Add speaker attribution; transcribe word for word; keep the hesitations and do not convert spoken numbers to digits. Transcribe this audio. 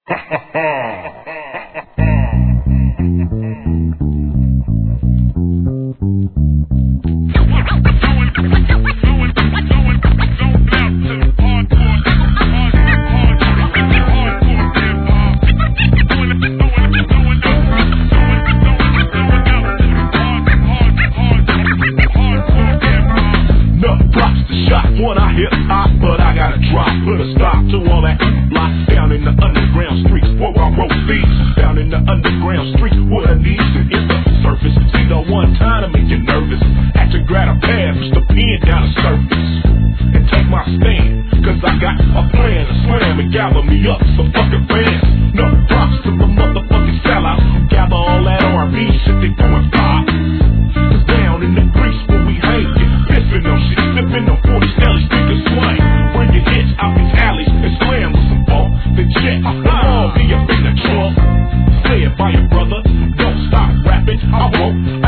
Speaker 1: When I hit hot, but I gotta drop, put a stop to all that lock down in the underground streets where I roll beats. Down in the underground streets where the needs to hit the surface. See the one time to make you nervous. Had to grab a pad, push the pen down the surface and take my stand, cause I got a plan to slam and gather me up some fucking fans. No props to the motherfucking sellouts who gather all that R and B shit they going pop. Cause down in the grease where we hang it, pissing on shit, slipping on forty Stelly speakers swing. Bringing hits out these alleys and slam with some ball. Then check, I'll be up in the trunk. Say it by your brother, don't stop rapping, I won't.